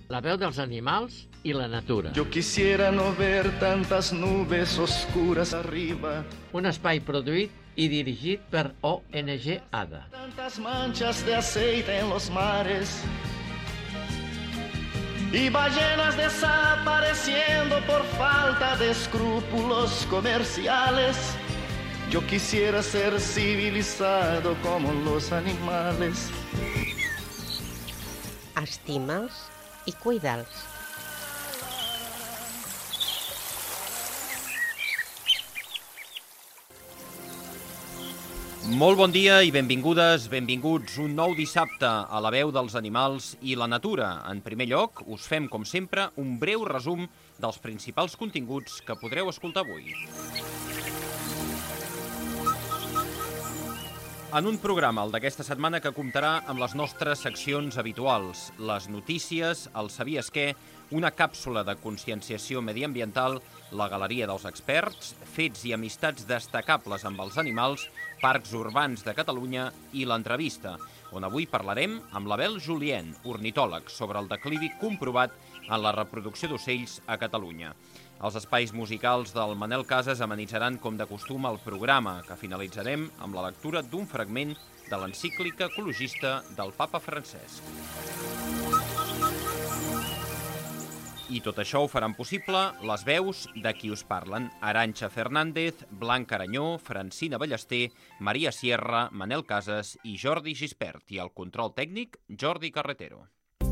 La veu dels animals i la natura. Yo quisiera no ver tantas nubes oscuras arriba. Un espai produït i dirigit per ONG ADA. Tantas manchas de aceite en los mares. Y ballenas desapareciendo por falta de escrúpulos comerciales. Yo quisiera ser civilizado como los animales. Estima'ls i cuida'ls. Molt bon dia i benvingudes, benvinguts un nou dissabte a la veu dels animals i la natura. En primer lloc, us fem, com sempre, un breu resum dels principals continguts que podreu escoltar avui. En un programa, el d'aquesta setmana, que comptarà amb les nostres seccions habituals, les notícies, el Sabies què, una càpsula de conscienciació mediambiental, la galeria dels experts, fets i amistats destacables amb els animals, parcs urbans de Catalunya i l'entrevista, on avui parlarem amb l'Abel Julien, ornitòleg, sobre el declivi comprovat en la reproducció d'ocells a Catalunya. Els espais musicals del Manel Casas amenitzaran com de costum el programa, que finalitzarem amb la lectura d'un fragment de l'encíclica ecologista del papa Francesc. I tot això ho faran possible les veus de qui us parlen: Arantxa Fernández, Blanca Aranyó, Francina Ballester, Maria Sierra, Manel Casas i Jordi Gispert, i el control tècnic, Jordi Carretero.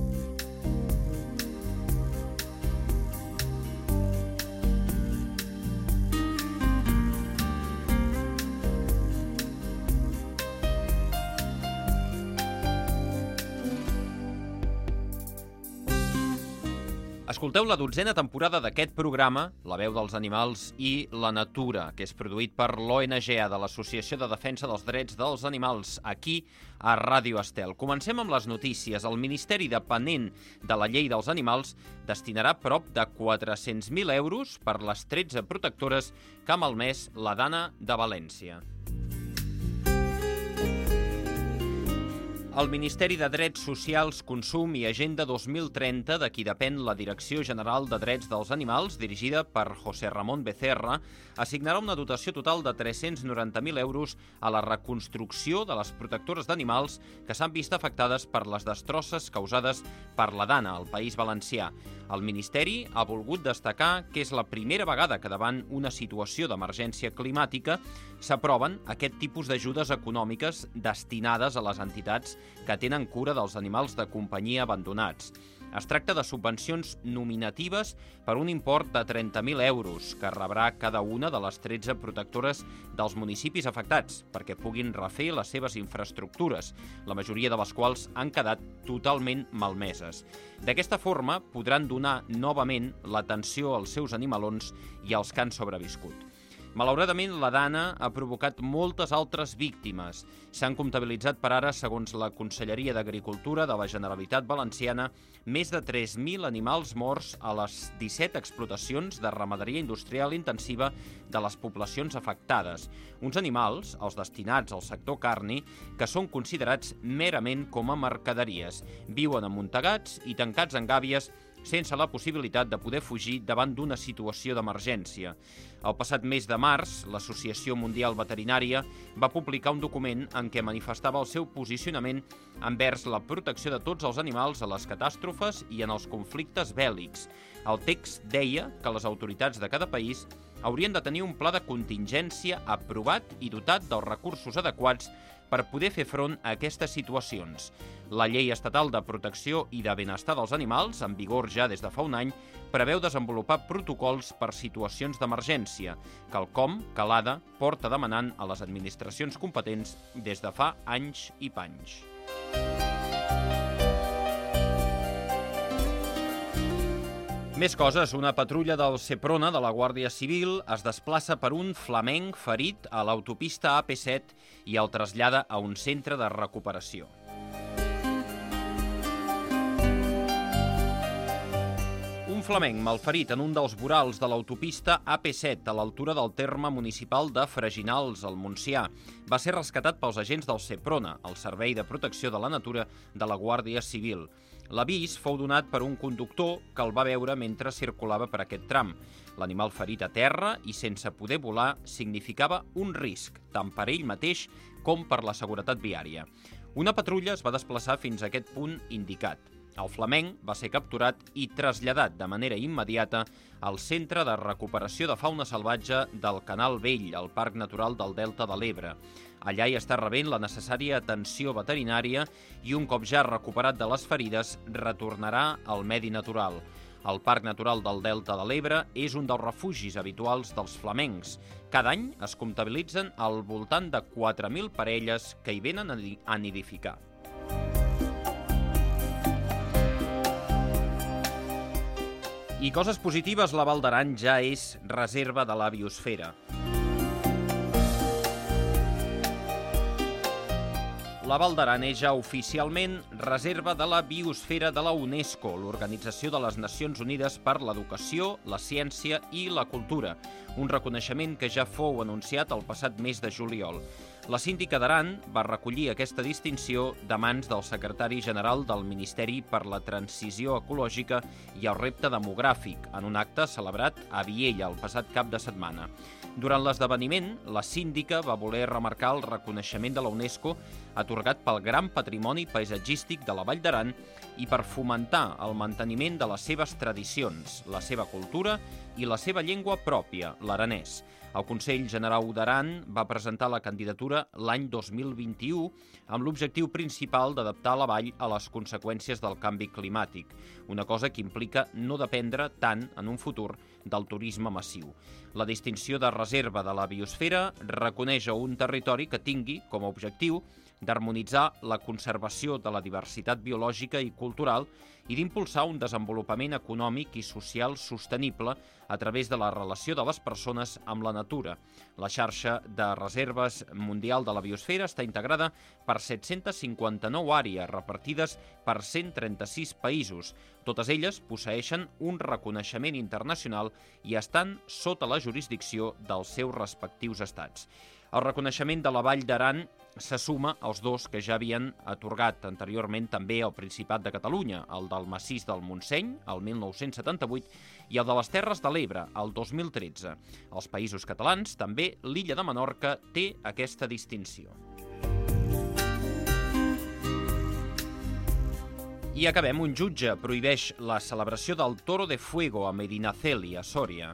Escolteu la 12a temporada d'aquest programa, La veu dels animals i la natura, que és produït per l'ONG de l'Associació de Defensa dels Drets dels Animals, aquí a Ràdio Estel. Comencem amb les notícies. El Ministeri, depenent de la llei dels animals, destinarà prop de 400.000 euros per les 13 protectores que ha malmès la Dana de València. El Ministeri de Drets Socials, Consum i Agenda 2030, de qui depèn la Direcció General de Drets dels Animals, dirigida per José Ramón Becerra, assignarà una dotació total de 390.000 euros a la reconstrucció de les protectores d'animals que s'han vist afectades per les destrosses causades per la Dana al País Valencià. El Ministeri ha volgut destacar que és la primera vegada que davant una situació d'emergència climàtica s'aproven aquest tipus d'ajudes econòmiques destinades a les entitats que tenen cura dels animals de companyia abandonats. Es tracta de subvencions nominatives per un import de 30.000 euros que rebrà cada una de les 13 protectores dels municipis afectats perquè puguin refer les seves infraestructures, la majoria de les quals han quedat totalment malmeses. D'aquesta forma podran donar novament l'atenció als seus animalons i als que han sobreviscut. Malauradament, la Dana ha provocat moltes altres víctimes. S'han comptabilitzat per ara, segons la Conselleria d'Agricultura de la Generalitat Valenciana, més de 3.000 animals morts a les 17 explotacions de ramaderia industrial intensiva de les poblacions afectades. Uns animals, els destinats al sector carni, que són considerats merament com a mercaderies. Viuen amuntegats i tancats en gàbies sense la possibilitat de poder fugir davant d'una situació d'emergència. El passat mes de març, l'Associació Mundial Veterinària va publicar un document en què manifestava el seu posicionament envers la protecció de tots els animals a les catàstrofes i en els conflictes bèl·lics. El text deia que les autoritats de cada país haurien de tenir un pla de contingència aprovat i dotat dels recursos adequats per poder fer front a aquestes situacions. La Llei Estatal de Protecció i de Benestar dels Animals, en vigor ja des de fa un any, preveu desenvolupar protocols per situacions d'emergència, quelcom que l'ADA porta demanant a les administracions competents des de fa anys i panys. Més coses, una patrulla del Seprona de la Guàrdia Civil es desplaça per un flamenc ferit a l'autopista AP7 i el trasllada a un centre de recuperació. Un flamenc malferit en un dels vorals de l'autopista AP7 a l'altura del terme municipal de Freginals, al Montsià. Va ser rescatat pels agents del Seprona, el Servei de Protecció de la Natura de la Guàrdia Civil. L'avís fou donat per un conductor que el va veure mentre circulava per aquest tram. L'animal ferit a terra i sense poder volar significava un risc, tant per ell mateix com per la seguretat viària. Una patrulla es va desplaçar fins a aquest punt indicat. El flamenc va ser capturat i traslladat de manera immediata al Centre de Recuperació de Fauna Salvatge del Canal Vell, al Parc Natural del Delta de l'Ebre. Allà hi està rebent la necessària atenció veterinària i un cop ja recuperat de les ferides retornarà al medi natural. El Parc Natural del Delta de l'Ebre és un dels refugis habituals dels flamencs. Cada any es comptabilitzen al voltant de 4.000 parelles que hi venen a nidificar. I coses positives, la Val d'Aran ja és reserva de la biosfera. La Val d'Aran és ja oficialment reserva de la biosfera de la UNESCO, l'Organització de les Nacions Unides per l'Educació, la Ciència i la Cultura, un reconeixement que ja fou anunciat el passat mes de juliol. La síndica d'Aran va recollir aquesta distinció de mans del secretari general del Ministeri per la Transició Ecològica i el Repte Demogràfic, en un acte celebrat a Viella el passat cap de setmana. Durant l'esdeveniment, la síndica va voler remarcar el reconeixement de la UNESCO atorgat pel gran patrimoni paisatgístic de la Vall d'Aran i per fomentar el manteniment de les seves tradicions, la seva cultura i la seva llengua pròpia, l'aranès. El Consell General d'Aran va presentar la candidatura l'any 2021 amb l'objectiu principal d'adaptar la vall a les conseqüències del canvi climàtic, una cosa que implica no dependre tant en un futur del turisme massiu. La distinció de reserva de la biosfera reconeix a un territori que tingui com a objectiu d'harmonitzar la conservació de la diversitat biològica i cultural i d'impulsar un desenvolupament econòmic i social sostenible a través de la relació de les persones amb la natura. La xarxa de reserves mundial de la biosfera està integrada per 759 àrees repartides per 136 països. Totes elles posseeixen un reconeixement internacional i estan sota la jurisdicció dels seus respectius estats. El reconeixement de la Vall d'Aran se suma als dos que ja havien atorgat anteriorment també al Principat de Catalunya, el del Massís del Montseny, el 1978, i el de les Terres de l'Ebre, el 2013. Als Països Catalans, també l'illa de Menorca té aquesta distinció. I acabem. Un jutge prohibeix la celebració del Toro de Fuego a Medinaceli, a Sòria.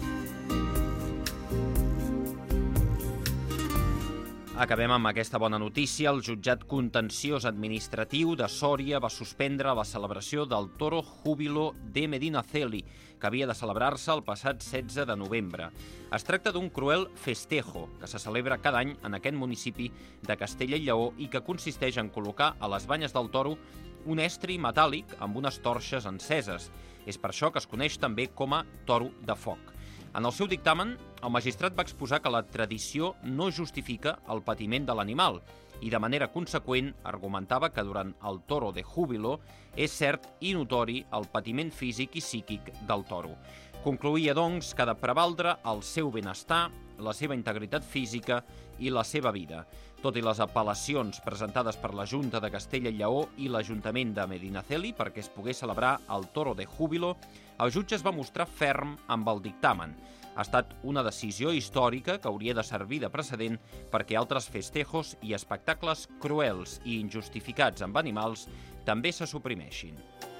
Acabem amb aquesta bona notícia. El jutjat contenciós administratiu de Sòria va suspendre la celebració del Toro Júbilo de Medinaceli, que havia de celebrar-se el passat 16 de novembre. Es tracta d'un cruel festejo que se celebra cada any en aquest municipi de Castella i Lleó i que consisteix en col·locar a les banyes del toro un estri metàl·lic amb unes torxes enceses. És per això que es coneix també com a toro de foc. En el seu dictamen, el magistrat va exposar que la tradició no justifica el patiment de l'animal i, de manera conseqüent, argumentava que durant el Toro de Júbilo és cert i notori el patiment físic i psíquic del toro. Concloïa, doncs, que ha de prevaldre el seu benestar, la seva integritat física i la seva vida. Tot i les apel·lacions presentades per la Junta de Castella i Lleó i l'Ajuntament de Medinaceli perquè es pogués celebrar el Toro de Júbilo, el jutge es va mostrar ferm amb el dictamen. Ha estat una decisió històrica que hauria de servir de precedent perquè altres festejos i espectacles cruels i injustificats amb animals també se suprimeixin.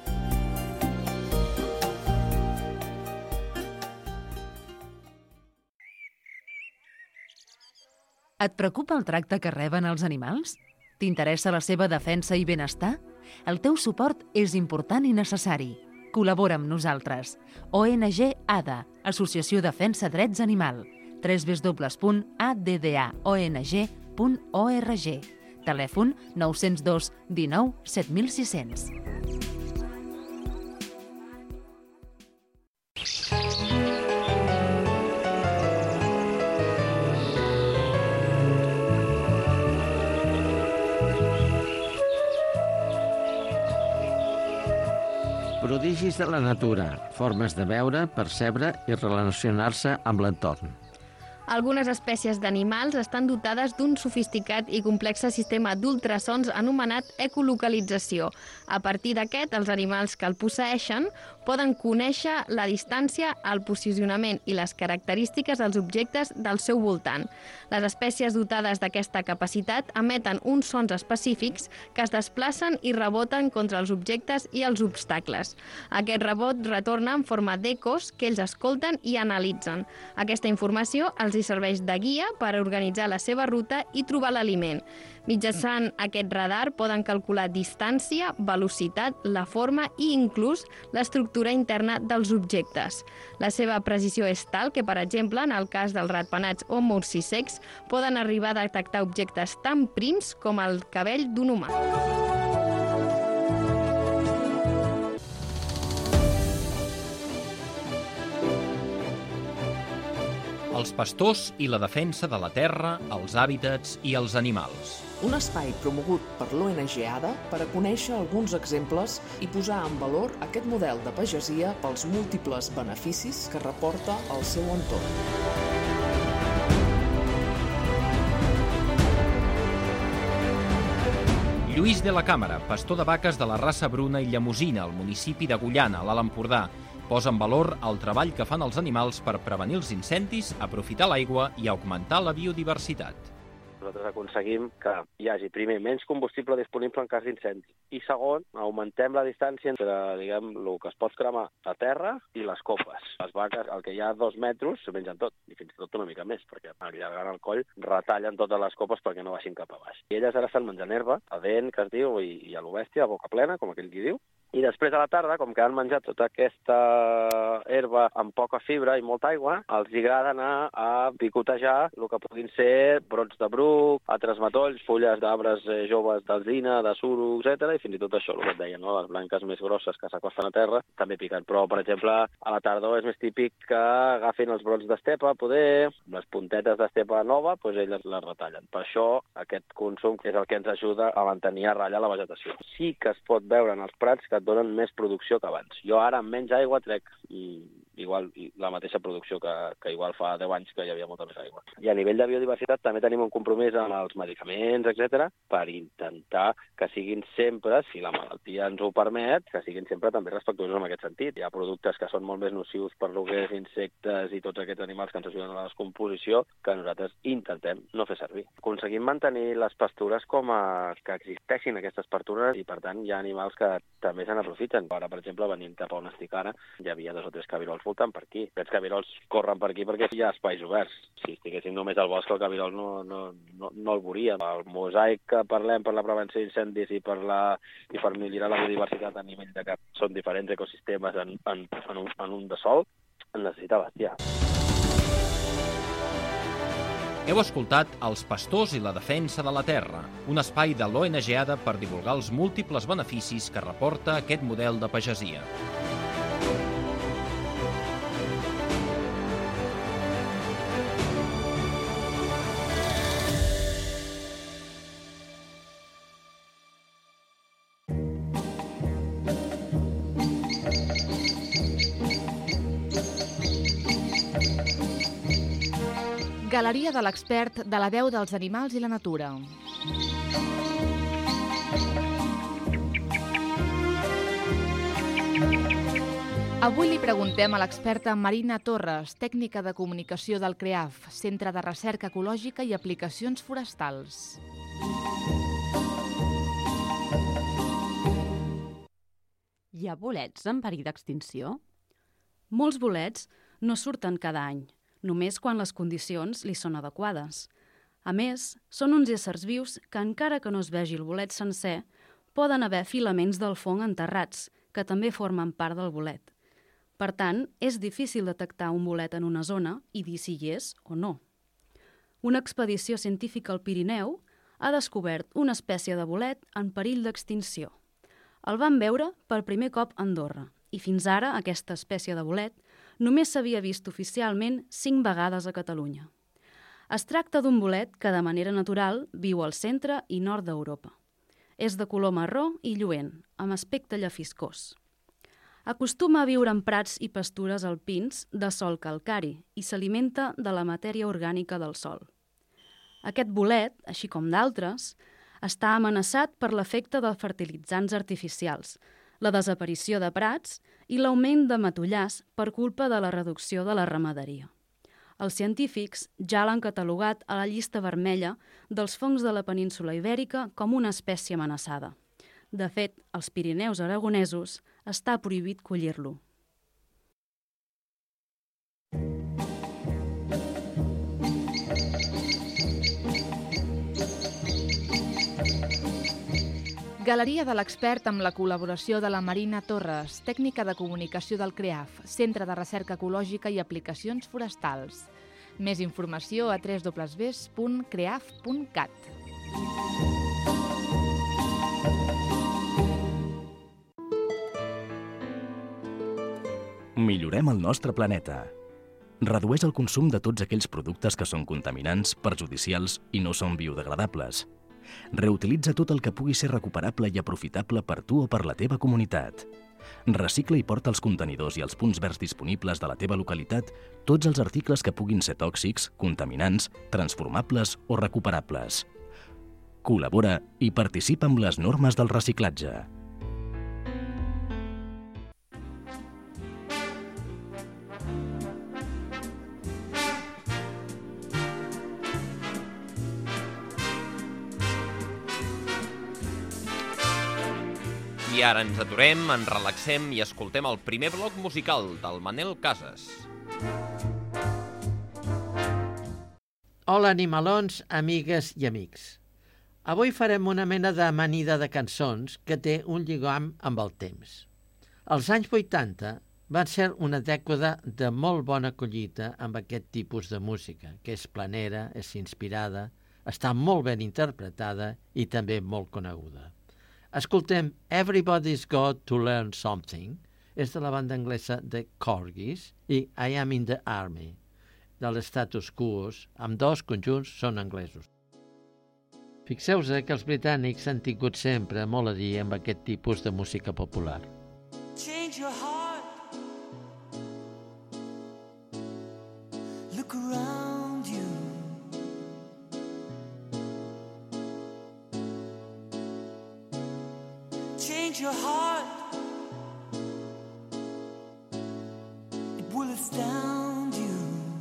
Et preocupa el tracte que reben els animals? T'interessa la seva defensa i benestar? El teu suport és important i necessari. Col·labora amb nosaltres. ONG ADA, Associació Defensa Drets Animal. www.addaong.org. Telèfon 902 19 7600. Prodigis de la natura, formes de veure, percebre i relacionar-se amb l'entorn. Algunes espècies d'animals estan dotades d'un sofisticat i complex sistema d'ultrasons anomenat ecolocalització. A partir d'aquest, els animals que el posseeixen poden conèixer la distància, el posicionament i les característiques dels objectes del seu voltant. Les espècies dotades d'aquesta capacitat emeten uns sons específics que es desplacen i reboten contra els objectes i els obstacles. Aquest rebot retorna en forma d'ecos que ells escolten i analitzen. Aquesta informació els hi serveix de guia per organitzar la seva ruta i trobar l'aliment. Mitjançant aquest radar poden calcular distància, velocitat, la forma i inclús l'estructura interna dels objectes. La seva precisió és tal que, per exemple, en el cas dels ratpenats o morcissecs, poden arribar a detectar objectes tan prims com el cabell d'un humà. Els pastors i la defensa de la terra, els hàbitats i els animals. Un espai promogut per l'ONG ADA per a conèixer alguns exemples i posar en valor aquest model de pagesia pels múltiples beneficis que reporta al seu entorn. Lluís de la Càmera, pastor de vaques de la raça bruna i llemosina, al municipi d'Agullana, a l'Alt Empordà, posa en valor el treball que fan els animals per prevenir els incendis, aprofitar l'aigua i augmentar la biodiversitat. Nosaltres aconseguim que hi hagi, primer, menys combustible disponible en cas d'incendi. I segon, augmentem la distància entre, diguem, el que es pot cremar a terra i les copes. Les vaques, el que hi ha 2 metres, s'ho mengen tot, i fins i tot una mica més, perquè allargant el coll retallen totes les copes perquè no baixin cap a baix. I elles ara estan menjant herba, a dent, que es diu, i a lo bèstia, a boca plena, com aquell qui diu. I després a la tarda, com que han menjat tota aquesta herba amb poca fibra i molta aigua, els agrada anar a picotejar el que puguin ser brots de bruc, altres matolls, fulles d'arbres joves d'alzina, de suro, etc. I fins i tot això, el que et deia, no? Les blanques més grosses que s'acosten a terra també piquen. Però, per exemple, a la tardor és més típic que agafin els brots d'estepa, poder, les puntetes d'estepa nova, doncs elles les retallen. Per això, aquest consum és el que ens ajuda a mantenir a ratlla la vegetació. Sí que es pot veure en els prats que et donen més producció que abans. Jo ara amb menys aigua trec igual la mateixa producció que igual fa 10 anys que hi havia molta més aigua. I a nivell de biodiversitat també tenim un compromís amb els medicaments, etc., per intentar que siguin sempre, si la malaltia ens ho permet, que siguin sempre també respectuosos en aquest sentit. Hi ha productes que són molt més nocius per lo que és insectes i tots aquests animals que ens ajuden a la descomposició que nosaltres intentem no fer servir. Aconseguim mantenir les pastures com que existeixin aquestes pastures i, per tant, hi ha animals que també se n'aprofiten. Ara, per exemple, venint cap a on estic ara, hi havia 2 o 3 cabirols voltant per aquí. Aquests cabirols corren per aquí perquè hi ha espais oberts. Si estiguessin només al bosc, el cabirol no el veuria. El mosaic que parlem per la prevenció d'incendis i per millorar la biodiversitat a nivell de que són diferents ecosistemes en un de sol, en necessita bestiar. Heu escoltat Els pastors i la defensa de la terra, un espai de l'ONG ADA per divulgar els múltiples beneficis que reporta aquest model de pagesia. Galeria de l'expert de la veu dels animals i la natura. Avui li preguntem a l'experta Marina Torres, tècnica de comunicació del CREAF, Centre de Recerca Ecològica i Aplicacions Forestals. Hi ha bolets en perill d'extinció? Molts bolets no surten cada any, només quan les condicions li són adequades. A més, són uns éssers vius que, encara que no es vegi el bolet sencer, poden haver filaments del fong enterrats, que també formen part del bolet. Per tant, és difícil detectar un bolet en una zona i dir si hi és o no. Una expedició científica al Pirineu ha descobert una espècie de bolet en perill d'extinció. El van veure per primer cop a Andorra i fins ara aquesta espècie de bolet només s'havia vist oficialment 5 vegades a Catalunya. Es tracta d'un bolet que de manera natural viu al centre i nord d'Europa. És de color marró i lluent, amb aspecte llefiscós. Acostuma a viure en prats i pastures alpins de sòl calcari i s'alimenta de la matèria orgànica del sòl. Aquest bolet, així com d'altres, està amenaçat per l'efecte de fertilitzants artificials, la desaparició de prats i l'augment de matollars per culpa de la reducció de la ramaderia. Els científics ja l'han catalogat a la llista vermella dels fongs de la península Ibèrica com una espècie amenaçada. De fet, als Pirineus aragonesos està prohibit collir-lo. Galeria de l'expert amb la col·laboració de la Marina Torres, tècnica de comunicació del CREAF, Centre de Recerca Ecològica i Aplicacions Forestals. Més informació a www.creaf.cat. Millorem el nostre planeta. Redueix el consum de tots aquells productes que són contaminants, perjudicials i no són biodegradables. Reutilitza tot el que pugui ser recuperable i aprofitable per tu o per la teva comunitat. Recicla i porta als contenidors i als punts verds disponibles de la teva localitat tots els articles que puguin ser tòxics, contaminants, transformables o recuperables. Col·labora i participa amb les normes del reciclatge. I ara ens aturem, ens relaxem i escoltem el primer bloc musical del Manel Casas. Hola, animalons, amigues i amics. Avui farem una mena d'amanida de cançons que té un lligam amb el temps. Els anys 80 van ser una dècada de molt bona collita amb aquest tipus de música, que és planera, és inspirada, està molt ben interpretada i també molt coneguda. Escoltem Everybody's Got to Learn Something, és de la banda anglesa The Corgis, i I Am in the Army, de l'Status Quo, amb dos conjunts són anglesos. Fixeu-vos que els britànics han tingut sempre molt a dir amb aquest tipus de música popular. Change your heart. Look around you. Change your heart. It will astound you.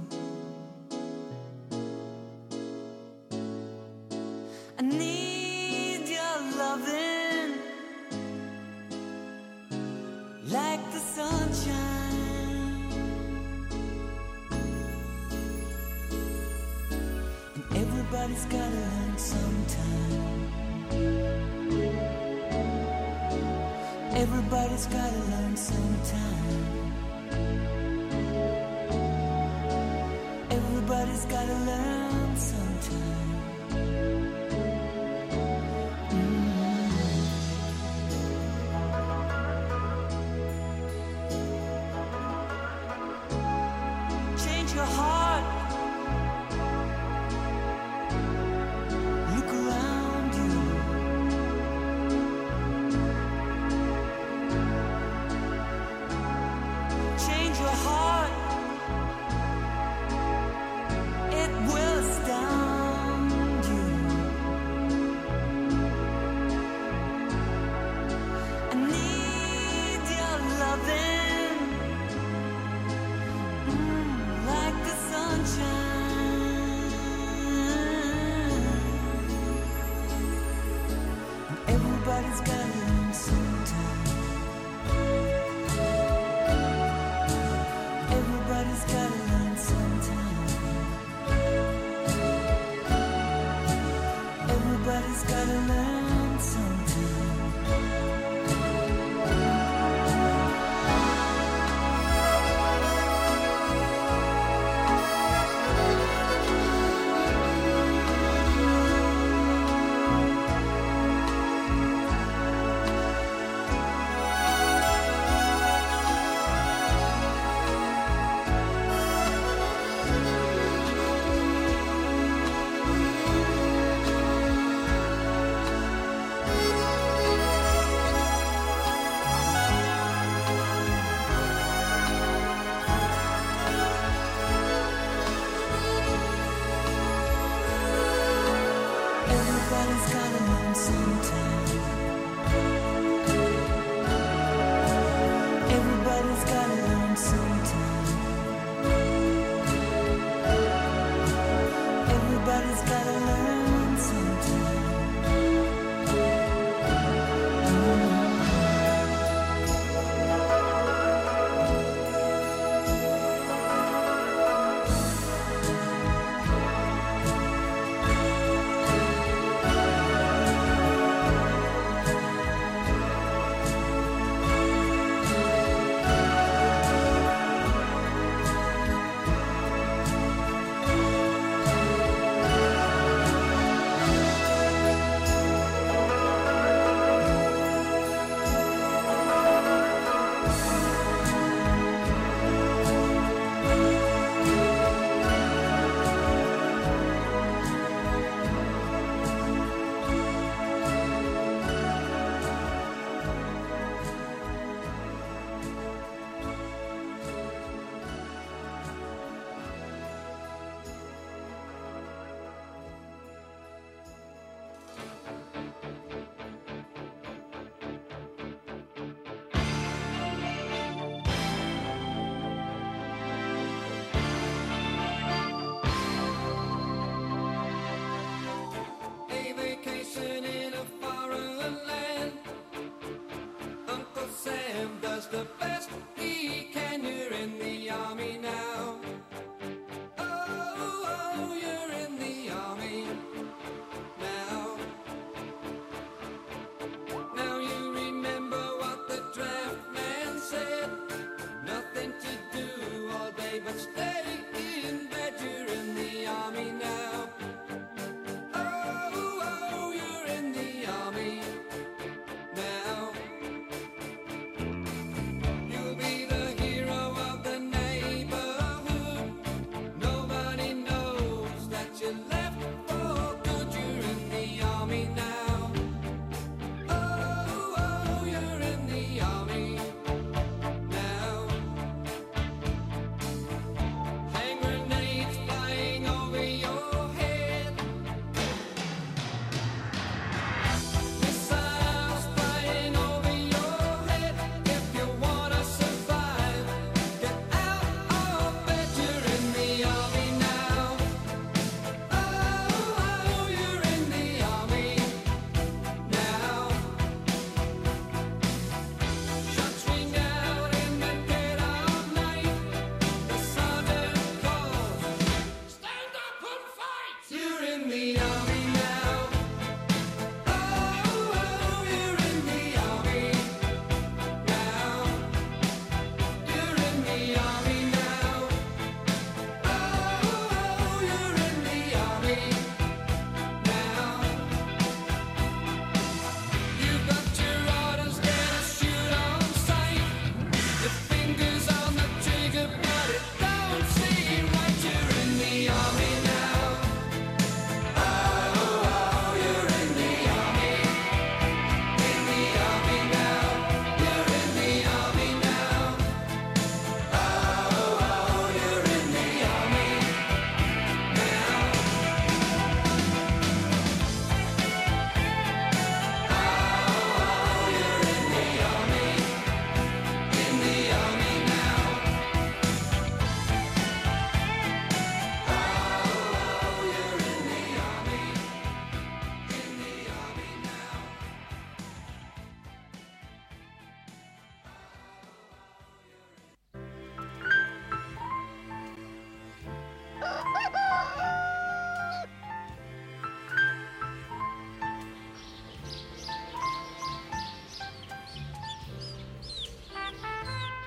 I need your loving like the sunshine. And everybody's gotta learn sometime. Everybody's gotta learn sometime. Everybody's gotta learn sometime. Change your heart. Look around you. Change your heart. It will astound you. I need your loving like the sunshine. Everybody's gotta learn sometime. Everybody's gotta learn sometime. Everybody's gotta learn sometime.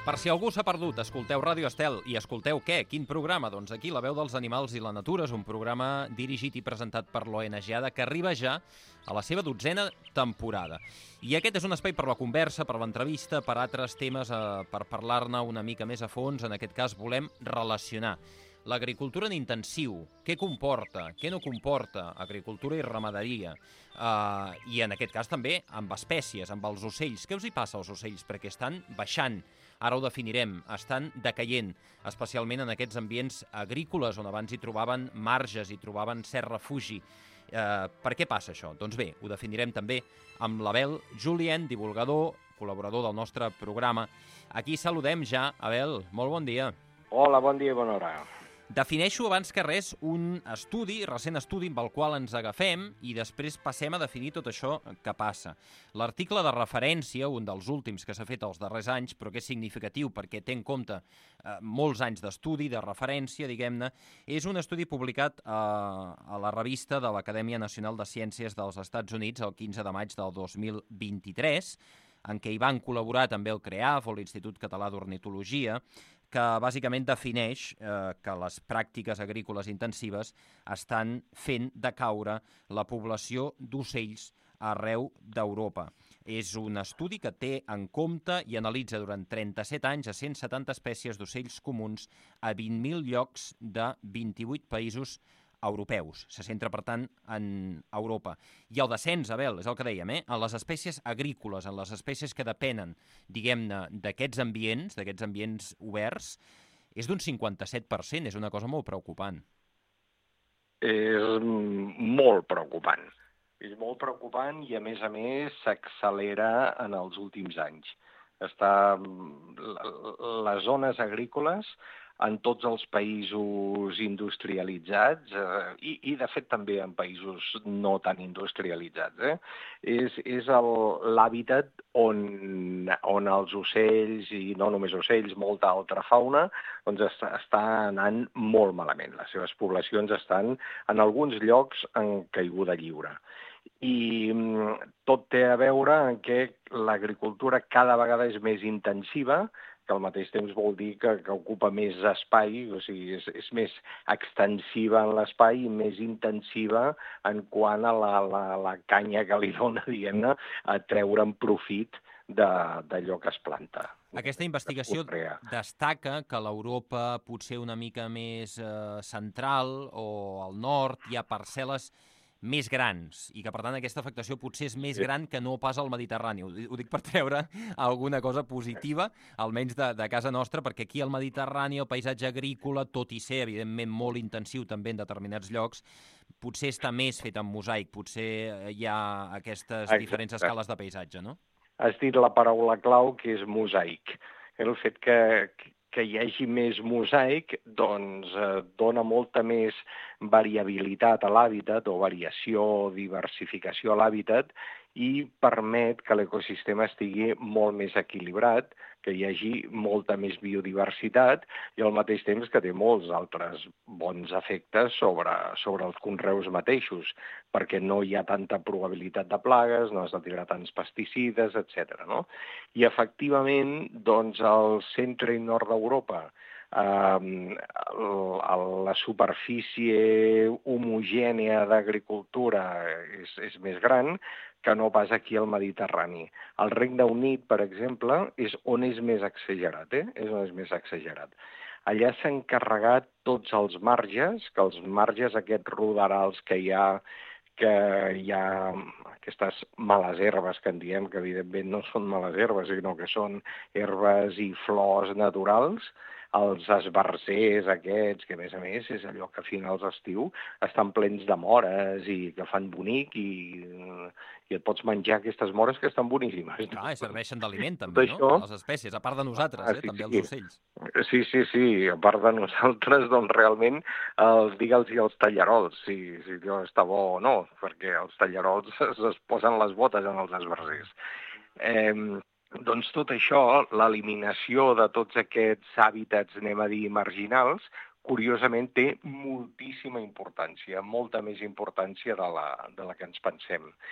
Per si algú s'ha perdut, escolteu Ràdio Estel. I escolteu què? Quin programa? Doncs aquí La veu dels animals i la natura és un programa dirigit i presentat per l'ONG ADA que arriba ja a la seva 12ª temporada. I aquest és un espai per la conversa, per l'entrevista, per altres temes, per parlar-ne una mica més a fons. En aquest cas volem relacionar l'agricultura en intensiu, què comporta, què no comporta, agricultura i ramaderia, i en aquest cas també amb espècies, amb els ocells. Què us hi passa als ocells? Perquè estan baixant, ara ho definirem, estan decaient, especialment en aquests ambients agrícoles on abans hi trobaven marges, hi trobaven cert refugi. Per què passa això? Doncs bé, ho definirem també amb l'Abel Julien, divulgador, col·laborador del nostre programa. Aquí saludem ja. Abel, molt bon dia. Hola, bon dia i bona hora. Defineixo abans que res un estudi, recent estudi, amb el qual ens agafem i després passem a definir tot això que passa. L'article de referència, un dels últims que s'ha fet els darrers anys, però que és significatiu perquè té en compte molts anys d'estudi, de referència, diguem-ne, és un estudi publicat a la revista de l'Acadèmia Nacional de Ciències dels Estats Units el 15 de maig del 2023, en què hi van col·laborar també el CREAF o l'Institut Català d'Ornitologia, que bàsicament defineix que les pràctiques agrícoles intensives estan fent decaure la població d'ocells arreu d'Europa. És un estudi que té en compte i analitza durant 37 anys a 170 espècies d'ocells comuns a 20.000 llocs de 28 països europeus. Se centra, per tant, en Europa. I el descens, Abel, és el que dèiem, en les espècies agrícoles, en les espècies que depenen, diguem-ne, d'aquests ambients oberts, és d'un 57%, és una cosa molt preocupant. És molt preocupant. És molt preocupant i, a més, s'accelera en els últims anys. Les zones agrícoles en tots els països industrialitzats i de fet, també en països no tan industrialitzats. És l'hàbitat on els ocells, i no només ocells, molta altra fauna, doncs està anant molt malament. Les seves poblacions estan, en alguns llocs, en caiguda lliure. I tot té a veure en què l'agricultura cada vegada és més intensiva, que al mateix temps vol dir que ocupa més espai, o sigui, és més extensiva en l'espai i més intensiva en quant a la canya que li dona, diguem-ne, a treure'n profit d'allò que es planta. Aquesta investigació destaca que a l'Europa potser una mica més central o al nord hi ha parcel·les més grans i que, per tant, aquesta afectació potser és més gran que no pas al Mediterrani. Ho dic per treure alguna cosa positiva, almenys de casa nostra, perquè aquí al Mediterrani el paisatge agrícola, tot i ser, evidentment, molt intensiu també en determinats llocs, potser està més fet en mosaic, potser hi ha aquestes diferents escales de paisatge, no? Has dit la paraula clau, que és mosaic. El fet que hi hagi més mosaic, doncs dona molta més variabilitat a l'hàbitat o variació o diversificació a l'hàbitat i permet que l'ecosistema estigui molt més equilibrat, que hi hagi molta més biodiversitat i al mateix temps que té molts altres bons efectes sobre els conreus mateixos, perquè no hi ha tanta probabilitat de plagues, no has de tirar tants pesticides, etc. No? I efectivament, doncs, al centre i nord d'Europa, la superfície homogènia d'agricultura és més gran que no pas aquí al Mediterrani. El Regne Unit, per exemple, és on és més exagerat, És on és més exagerat. Allà s'han carregat tots els marges, que els marges aquests ruderals que hi ha aquestes males herbes que en diem, que evidentment no són males herbes, sinó que són herbes i flors naturals, els esbarzers aquests, que a més és allò que a finals d'estiu estan plens de mores i que fan bonic i et pots menjar aquestes mores que estan boníssimes. Clar, i serveixen d'aliment també, no? Les espècies, a part de nosaltres, també els ocells. Sí, a part de nosaltres, doncs realment digue'ls i els tallarols, si allò està bo o no, perquè els tallarols es posen les botes en els esbarzers. Doncs tot això, l'eliminació de tots aquests hàbitats, anem a dir, marginals, curiosament té moltíssima importància, molta més importància de la que ens pensem.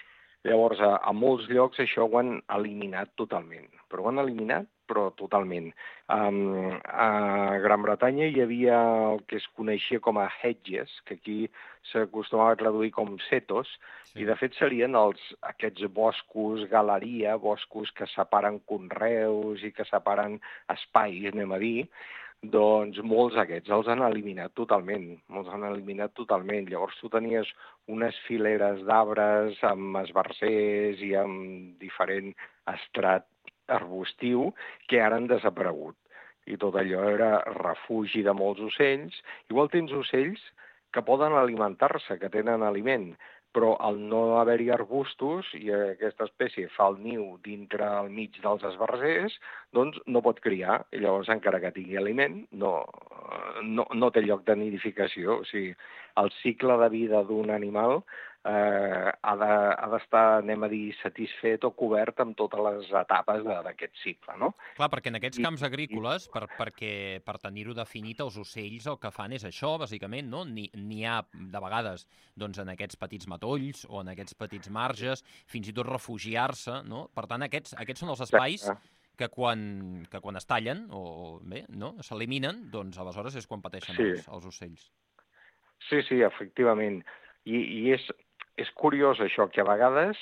Llavors, a molts llocs això ho han eliminat totalment, però totalment. A Gran Bretanya hi havia el que es coneixia com a hedges, que aquí s'acostumava a traduir com setos, i de fet serien aquests boscos galeria, boscos que separen conreus i que separen espais, anem a dir. Doncs molts d'aquests els han eliminat totalment, Llavors tu tenies unes fileres d'arbres amb esbarzers i amb diferent estrat arbustiu que ara han desaparegut. I tot allò era refugi de molts ocells. Igual tens ocells que poden alimentar-se, que tenen aliment, però al no haver-hi arbustos i aquesta espècie fa el niu dintre al mig dels esbarzers, doncs no pot criar, i llavors encara que tingui aliment no té lloc de nidificació. O sigui, el cicle de vida d'un animal ha d'estar, anem a dir, satisfet o cobert amb totes les etapes d'aquest cicle, no? Clar, perquè en aquests camps agrícoles, per tenir-ho definit, els ocells el que fan és això, bàsicament, no? N'hi ha, de vegades, doncs, en aquests petits matolls o en aquests petits marges, fins i tot refugiar-se, no? Per tant, aquests són els espais que quan es tallen o bé, no? S'eliminen, doncs aleshores és quan pateixen els ocells. Sí, efectivament. I és curiós això, que a vegades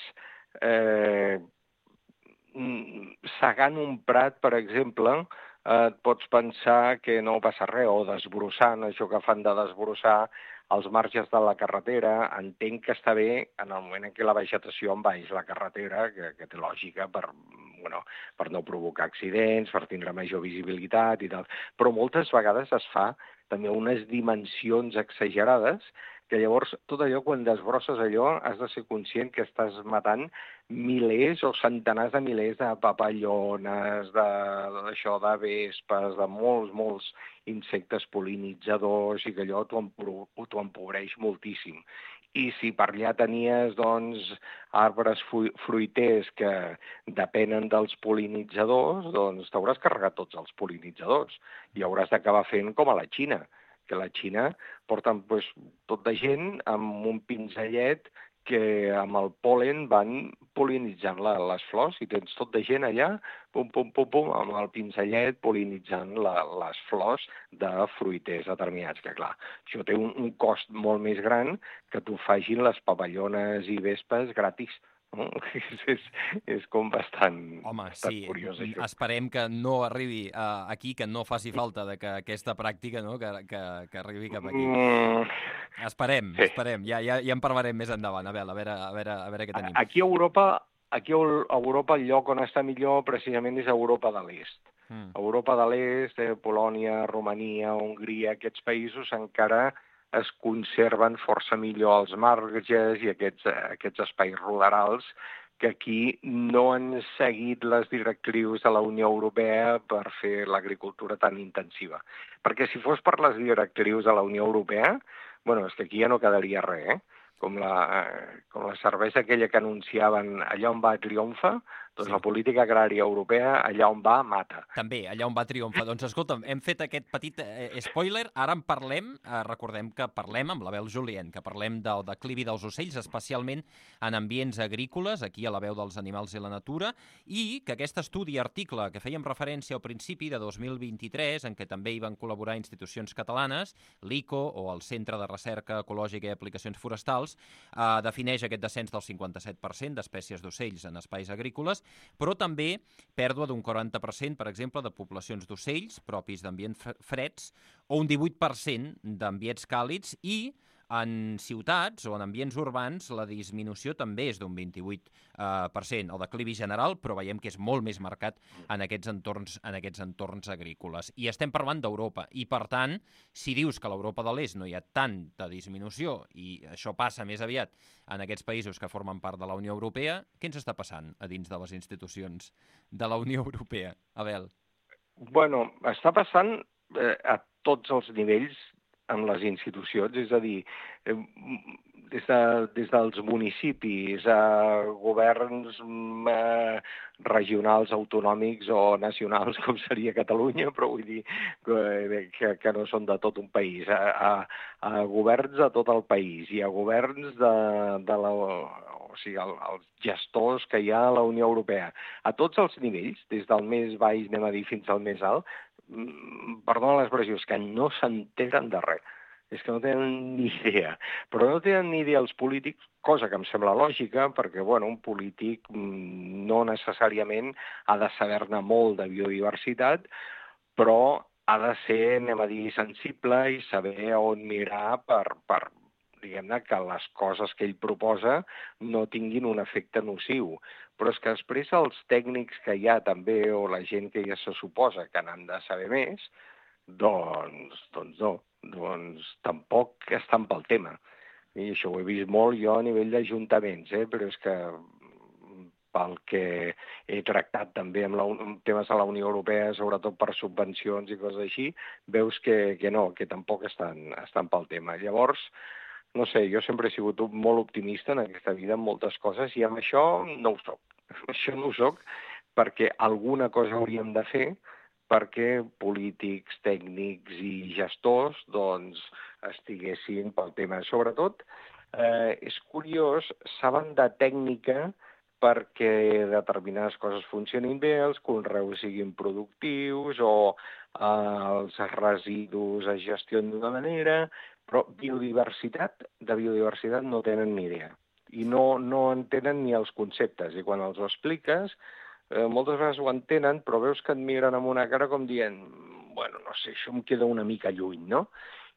segant un prat, per exemple, et pots pensar que no passa res, o desbrossant, això que fan de desbrossar els marges de la carretera, entenc que està bé en el moment en què la vegetació envaeix la carretera, que té lògica per no provocar accidents, per tindre major visibilitat i tal. Però moltes vegades es fa també unes dimensions exagerades, que llavors tot allò, quan desbrosses allò, has de ser conscient que estàs matant milers o centenars de milers de papallones, de vespes, de molts insectes pol·linitzadors, i que allò t'ho empobreix moltíssim. I si per allà tenies, doncs, arbres fruiters que depenen dels pol·linitzadors, doncs t'hauràs carregat tots els pol·linitzadors i hauràs d'acabar fent com a la Xina, que la Xina porten tot de gent amb un pinzellet que amb el pol·len van pol·linitzant les flors, i tens tot de gent allà, pum, amb el pinzellet pol·linitzant les flors de fruiters determinats, que clar, això té un cost molt més gran que t'ho facin les papallones i vespes gratis. És com bastant curiós, això. Esperem que no arribi aquí, que no faci falta que aquesta pràctica, no, que arribi cap aquí. Esperem. Ja en parlarem més endavant. A veure què tenim. Aquí a Europa el lloc on està millor precisament és Europa de l'Est. Europa de l'Est, Polònia, Romania, Hongria, aquests països encara es conserven força millor els marges i aquests espais ruderals que aquí no han seguit les directrius de la Unió Europea per fer l'agricultura tan intensiva. Perquè si fos per les directrius de la Unió Europea, és que aquí ja no quedaria res, com la cervesa aquella que anunciaven allà on va triomfa, doncs la política agrària europea allà on va mata. També, allà on va triomfa. Doncs escolta'm, hem fet aquest petit spoiler, ara en parlem, recordem que parlem amb la Veu Julien, que parlem del declivi dels ocells, especialment en ambients agrícoles, aquí a la Veu dels Animals i la Natura, i que aquest estudi article que fèiem referència al principi de 2023, en què també hi van col·laborar institucions catalanes, l'ICO o el Centre de Recerca Ecològica i Aplicacions Forestals, defineix aquest descens del 57% d'espècies d'ocells en espais agrícoles, però també pèrdua d'un 40%, per exemple, de poblacions d'ocells propis d'ambients freds o un 18% d'ambients càlids, i en ciutats o en ambients urbans la disminució també és d'un 28%. El declivi general, però veiem que és molt més marcat en aquests entorns agrícoles. I estem parlant d'Europa. I, per tant, si dius que a l'Europa de l'Est no hi ha tanta disminució i això passa més aviat en aquests països que formen part de la Unió Europea, què ens està passant a dins de les institucions de la Unió Europea? Abel. Està passant a tots els nivells en les institucions, és a dir, des dels municipis a governs regionals, autonòmics o nacionals, com seria Catalunya, però vull dir que no són de tot un país, a governs de tot el país i a governs o sigui, els gestors que hi ha a la Unió Europea, a tots els nivells, des del més baix, anem a dir, fins al més alt, perdona l'expressió, és que no s'enteren de res. És que no tenen ni idea. Però no tenen ni idea els polítics, cosa que em sembla lògica, perquè un polític no necessàriament ha de saber-ne molt de biodiversitat, però ha de ser, anem a dir, sensible i saber on mirar per diguem-ne, que les coses que ell proposa no tinguin un efecte nociu. Però és que després els tècnics que hi ha també, o la gent que ja se suposa que n'han de saber més, doncs no. Doncs tampoc estan pel tema. I això ho he vist molt jo a nivell d'ajuntaments, però és que pel que he tractat també amb temes a la Unió Europea, sobretot per subvencions i coses així, veus que no, que tampoc estan pel tema. Llavors, no sé, jo sempre he sigut molt optimista en aquesta vida, en moltes coses, i amb això no ho soc. Això no ho soc perquè alguna cosa hauríem de fer perquè polítics, tècnics i gestors estiguessin pel tema. Sobretot, és curiós, saben de tècnica perquè determinades coses funcionin bé, els conreus siguin productius o els residus es gestionen d'una manera, però de biodiversitat no tenen ni idea. I no en tenen ni els conceptes. I quan els ho expliques, moltes vegades ho entenen, però veus que et miren amb una cara com dient no sé, això em queda una mica lluny, no?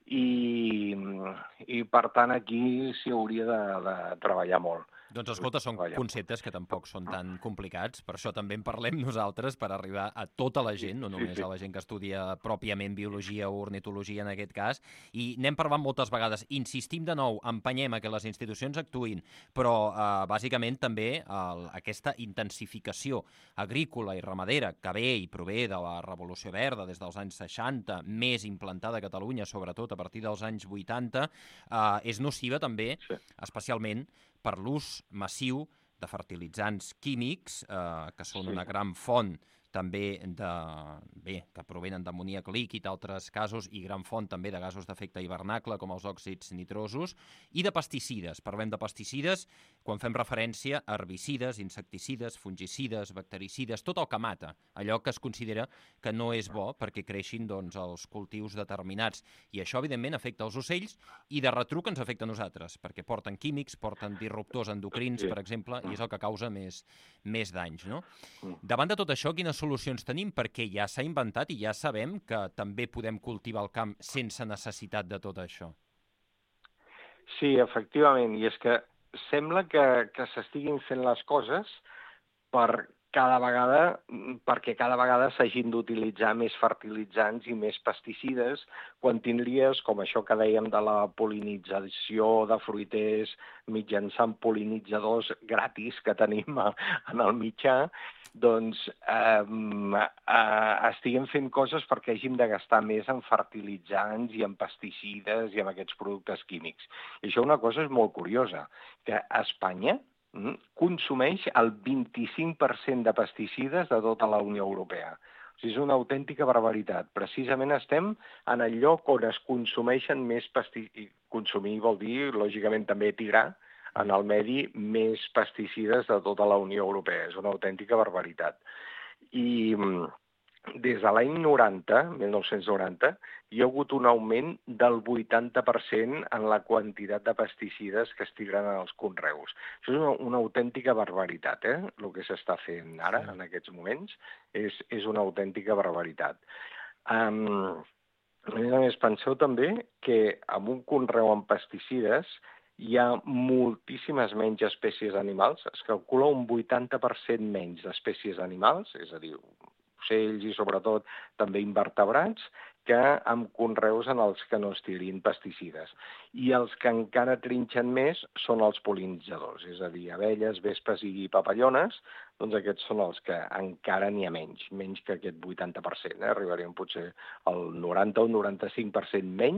I per tant, aquí s'hi hauria de treballar molt. Doncs escolta, són conceptes que tampoc són tan complicats, per això també en parlem nosaltres, per arribar a tota la gent, no només a la gent que estudia pròpiament biologia o ornitologia en aquest cas, i n'hem parlat moltes vegades. Insistim de nou, empenyem a que les institucions actuïn, però bàsicament també aquesta intensificació agrícola i ramadera que ve i prové de la Revolució Verda des dels anys 60, més implantada a Catalunya, sobretot a partir dels anys 80, és nociva també, especialment per l'ús massiu de fertilitzants químics, que són una gran font també que provenen d'amoníac líquid, altres casos, i gran font també de gasos d'efecte hivernacle, com els òxids nitrosos, i de pesticides. Parlem de pesticides quan fem referència a herbicides, insecticides, fungicides, bactericides, tot el que mata, allò que es considera que no és bo perquè creixin els cultius determinats. I això, evidentment, afecta els ocells i de retruc ens afecta a nosaltres, perquè porten químics, porten disruptors endocrins, per exemple, i és el que causa més danys, no? Davant de tot això, quines solucions tenim? Perquè ja s'ha inventat i ja sabem que també podem cultivar el camp sense necessitat de tot això. Sí, efectivament, i és que sembla que s'estiguin fent les coses perquè cada vegada s'hagin d'utilitzar més fertilitzants i més pesticides, quan tindries, com això que dèiem de la polinització de fruiters mitjançant pol·linitzadors gratis que tenim en el mitjà, doncs estiguem fent coses perquè hàgim de gastar més en fertilitzants i en pesticides i en aquests productes químics. I això una cosa és molt curiosa, que a Espanya consumeix el 25% de pesticides de tota la Unió Europea. O sigui, és una autèntica barbaritat. Precisament estem en el lloc on es consumeixen més pesticides. Consumir vol dir, lògicament, també tirar en el medi més pesticides de tota la Unió Europea. És una autèntica barbaritat. I des de l'any 1990, hi ha hagut un augment del 80% en la quantitat de pesticides que es tiren en els conreus. Això és una autèntica barbaritat, el que s'està fent ara, en aquests moments, és una autèntica barbaritat. A més, penseu també que amb un conreu amb pesticides hi ha moltíssimes menys espècies animals. Es calcula un 80% menys d'espècies animals, és a dir, ocells i sobretot també invertebrats, que amb conreus en els que no es tirin pesticides. I els que encara trinxen més són els pol·linitzadors, és a dir, abelles, vespes i papallones, doncs aquests són els que encara n'hi ha menys que aquest 80%. Arribarien potser al 90 o 95% menys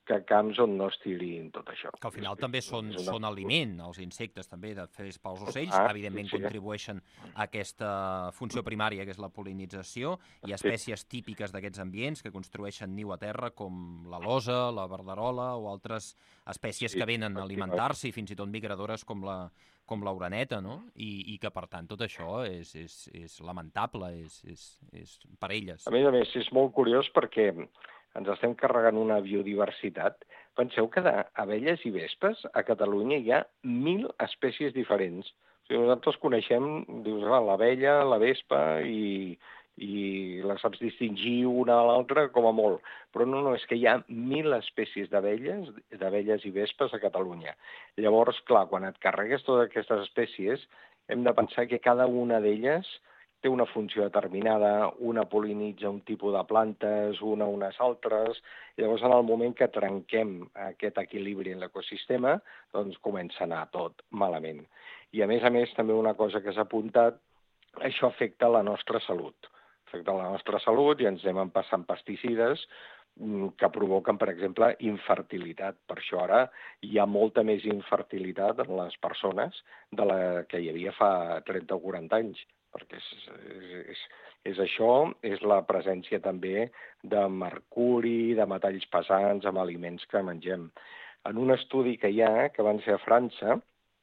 que camps on no es tirin tot això. Que al final també són aliment, els insectes també, de fer pels ocells, evidentment sí. Contribueixen a aquesta funció primària, que és la pol·linització, i espècies típiques d'aquests ambients que construeixen niu a terra, com la losa, la verderola o altres espècies que venen a alimentar-se i fins i tot migradores com l'oreneta, no? I que, per tant, tot això és lamentable, és per elles. A més, és molt curiós perquè ens estem carregant una biodiversitat. Penseu que d'abelles i vespes a Catalunya hi ha 1.000 espècies diferents. O sigui, nosaltres coneixem, dius, l'abella, la vespa i la saps distingir una a l'altra com a molt. Però no, és que hi ha 1.000 espècies d'abelles i vespes a Catalunya. Llavors, clar, quan et carregues totes aquestes espècies, hem de pensar que cada una d'elles té una funció determinada, una pol·linitza un tipus de plantes, una unes altres. Llavors, en el moment que trenquem aquest equilibri en l'ecosistema, doncs comença a anar tot malament. I a més, també una cosa que s'ha apuntat, això afecta la nostra salut. Afecta la nostra salut i ens anem passant pesticides que provoquen, per exemple, infertilitat. Per això ara hi ha molta més infertilitat en les persones de la que hi havia fa 30 o 40 anys. Perquè és això, és la presència també de mercuri, de metalls pesants amb aliments que mengem. En un estudi que hi ha, que van ser a França,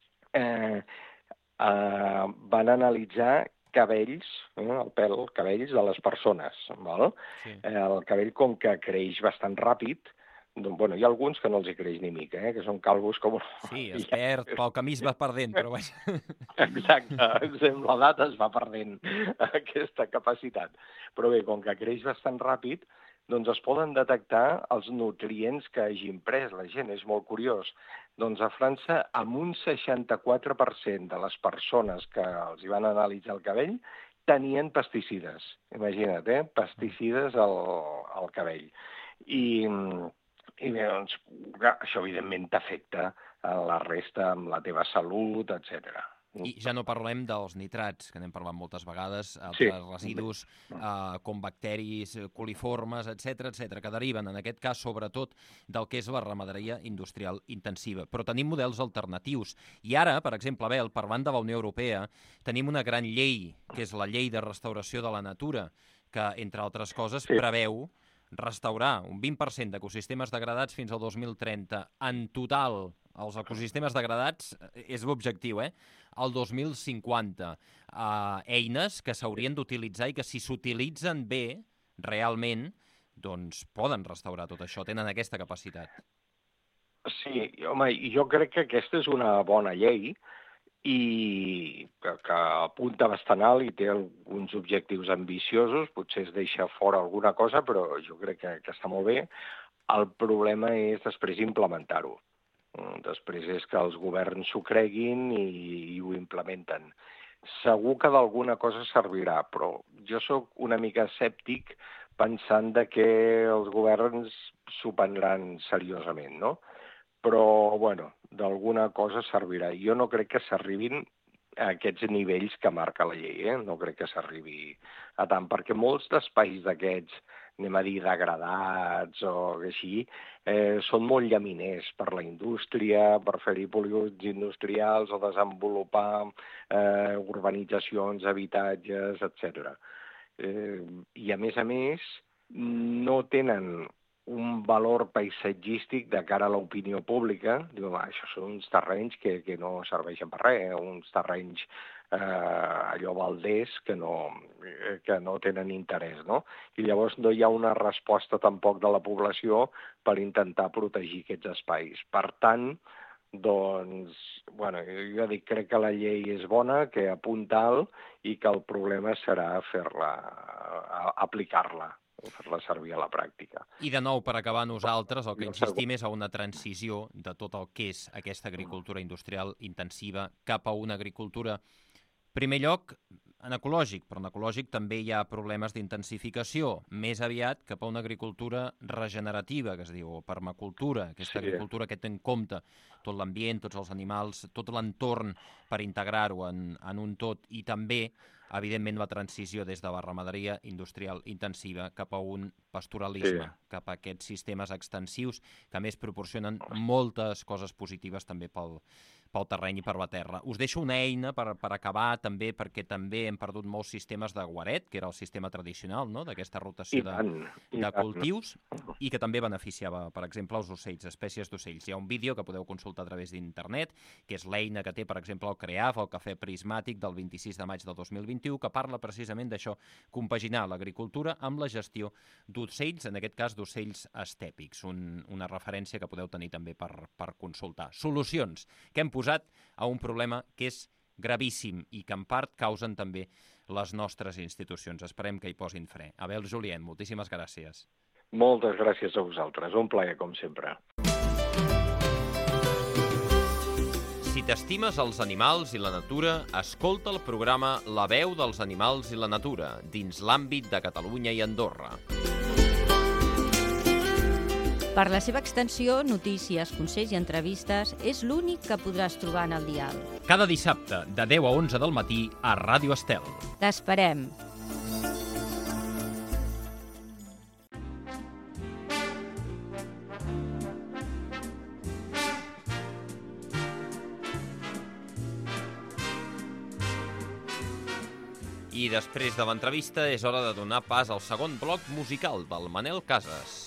van analitzar cabells, cabells de les persones. Val? Sí. El cabell, com que creix bastant ràpid, bueno, hi ha alguns que no els hi creix ni mica, que són calvos com... Sí, es perd, pel camí es va perdent, però vaja. Exacte, l'edat es va perdent aquesta capacitat. Però bé, com que creix bastant ràpid, doncs es poden detectar els nutrients que hagin pres la gent. És molt curiós. Doncs a França, amb un 64% de les persones que els hi van analitzar el cabell tenien pesticides. Imagina't, pesticides al cabell. I bé, doncs, això evidentment t'afecta a la resta amb la teva salut, etc. I ja no parlem dels nitrats, que n'hem parlat moltes vegades, altres residus com bacteris, coliformes, etc., que deriven, en aquest cas, sobretot, del que és la ramaderia industrial intensiva. Però tenim models alternatius. I ara, per exemple, Abel, parlant de la Unió Europea, tenim una gran llei, que és la Llei de Restauració de la Natura, que, entre altres coses, preveu restaurar un 20% d'ecosistemes degradats fins al 2030. En total, els ecosistemes degradats és l'objectiu, al 2050. Eines que s'haurien d'utilitzar i que, si s'utilitzen bé, realment, doncs poden restaurar tot això, tenen aquesta capacitat. Sí, home, jo crec que aquesta és una bona llei i que apunta bastant alt i té alguns objectius ambiciosos, potser es deixa fora alguna cosa, però jo crec que està molt bé. El problema és després implementar-ho. Després és que els governs s'ho creguin i ho implementen. Segur que d'alguna cosa servirà, però jo sóc una mica escèptic pensant que els governs s'ho prendran seriosament, no? Però, bueno, d'alguna cosa servirà. Jo no crec que s'arribin a aquests nivells que marca la llei, No crec que s'arribi a tant, perquè molts d'espais d'aquests, anem a dir, degradats o així, són molt llaminers per la indústria, per fer-hi polígons industrials o desenvolupar urbanitzacions, habitatges, etc. I, a més, no tenen un valor paisatgístic de cara a l'opinió pública. Diu, això són uns terrenys que no serveixen per res, uns terrenys allò valders que no tenen interès, no? I llavors no hi ha una resposta tampoc de la població per intentar protegir aquests espais. Per tant, doncs, bueno, jo dic, crec que la llei és bona, que apunta alt i que el problema serà aplicar-la, fer-la servir a la pràctica. I de nou, per acabar, nosaltres el que insistim és a una transició de tot el que és aquesta agricultura industrial intensiva cap a una agricultura, en primer lloc, en ecològic, però en ecològic també hi ha problemes d'intensificació, més aviat cap a una agricultura regenerativa, que es diu, o permacultura, aquesta agricultura que té en compte tot l'ambient, tots els animals, tot l'entorn per integrar-ho en un tot, i també evidentment la transició des de la ramaderia industrial intensiva cap a un pastoralisme, cap a aquests sistemes extensius que a més proporcionen moltes coses positives també pel terreny i per la terra. Us deixo una eina per acabar també, perquè també hem perdut molts sistemes de guaret, que era el sistema tradicional, no?, d'aquesta rotació de cultius, i que també beneficiava, per exemple, els ocells, espècies d'ocells. Hi ha un vídeo que podeu consultar a través d'internet, que és l'eina que té, per exemple, el CREAF, el Cafè Prismàtic del 26 de maig del 2021, que parla precisament d'això, compaginar l'agricultura amb la gestió d'ocells, en aquest cas d'ocells estèpics, una referència que podeu tenir també per consultar. Solucions que hem posat a un problema que és gravíssim i que en part causen també les nostres institucions. Esperem que hi posin fre. Abel Julien, moltíssimes gràcies. Moltes gràcies a vosaltres, un plaer com sempre. Si t'estimes els animals i la natura, escolta el programa La veu dels animals i la natura, dins l'àmbit de Catalunya i Andorra. Per la seva extensió, notícies, consells i entrevistes, és l'únic que podràs trobar en el dial. Cada dissabte, de 10 a 11 del matí, a Ràdio Estel. T'esperem. I després de l'entrevista és hora de donar pas al segon bloc musical del Manel Casas.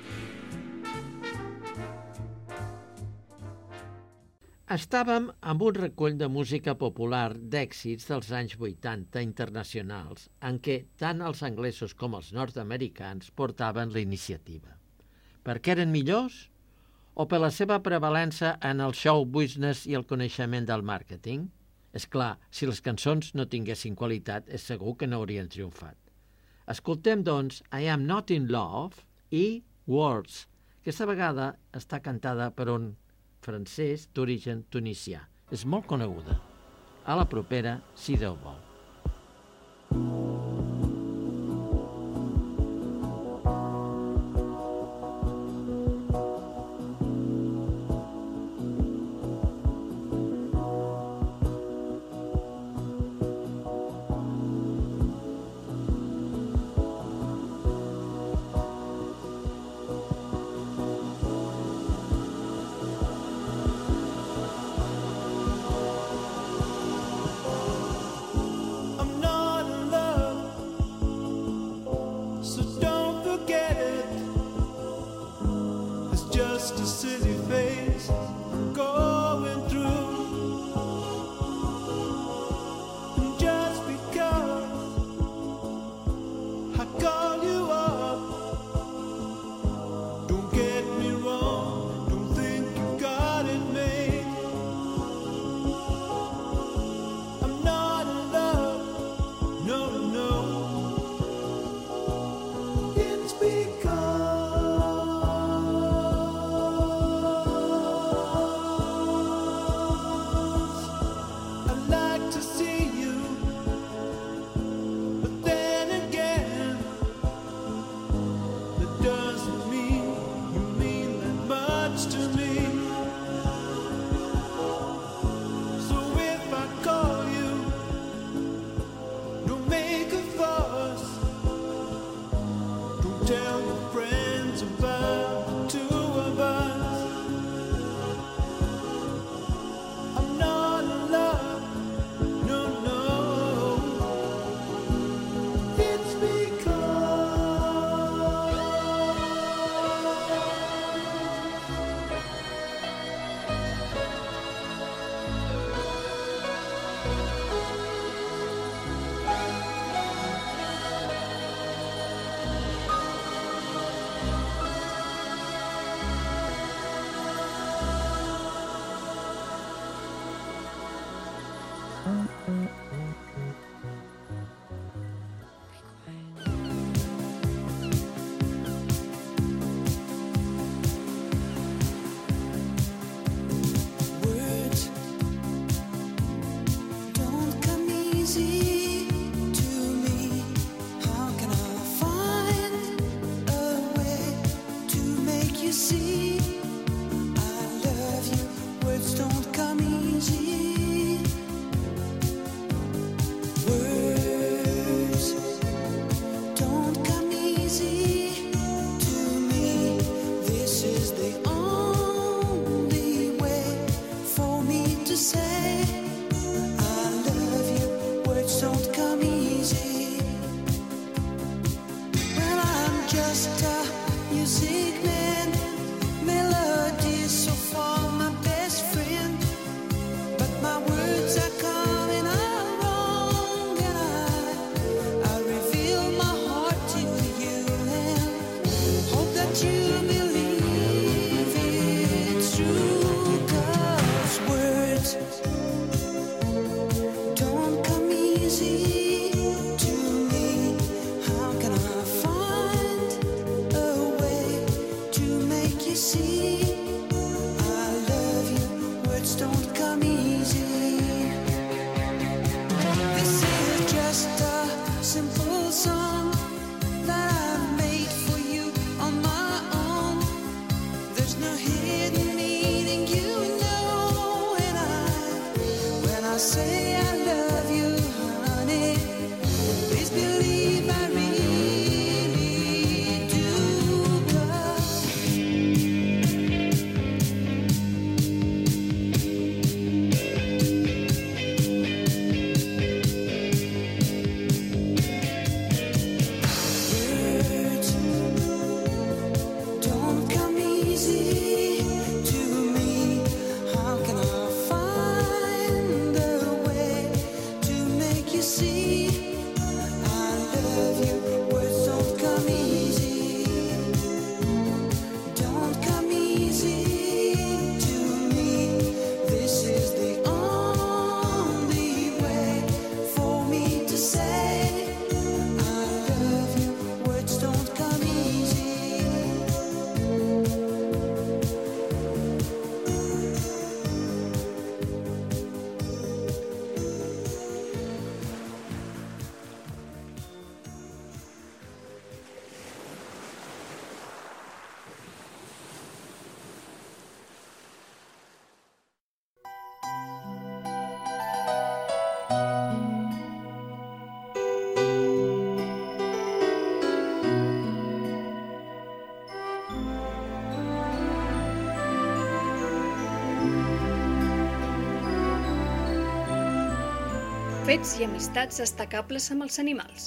Estàvem amb un recull de música popular d'èxits dels anys 80 internacionals, en què tant els anglesos com els nord-americans portaven la iniciativa. Perquè eren millors? O per la seva prevalença en el show business i el coneixement del màrqueting? És clar, si les cançons no tinguessin qualitat, és segur que no haurien triomfat. Escoltem, doncs, I Am Not In Love i Words. Aquesta vegada està cantada per un francès d'origen tunisià. És molt coneguda. A la propera, si Déu vol. don't come easy. Well, I'm just a music man, melody so far my best friend, but my words are coming out wrong, and I reveal my heart to you and hope that you believe it's true, 'cause words don't come easy to me. How can I find a way to make you see I love you? Words don't come easy. This is just a simple song that I've made for you on my own. There's no hidden meaning, you know, and when I say I love you, honey, please believe I really do. 'Cause words don't come easy to me. How can I find a way to make you see I love you? Words don't come easy. Don't come easy to me. This is the only way for me to say I love you. Words don't come easy. Fets i amistats destacables amb els animals.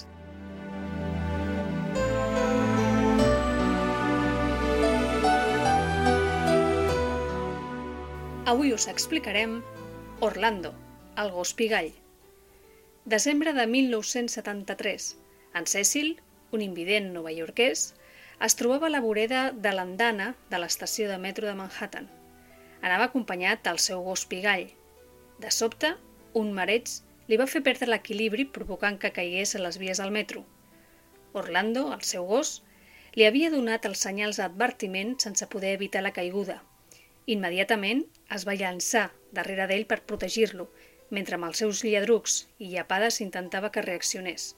Avui us explicarem Orlando, el gos pigall. Desembre de 1973. En Cecil, un invident novaiorquès, es trobava a la vorera de l'andana de l'estació de metro de Manhattan. Anava acompanyat del seu gos pigall. De sobte, un mareig li va fer perdre l'equilibri provocant que caigués a les vies del metro. Orlando, el seu gos, li havia donat els senyals d'advertiment sense poder evitar la caiguda. Immediatament es va llançar darrere d'ell per protegir-lo, mentre amb els seus lladrucs i llepades intentava que reaccionés.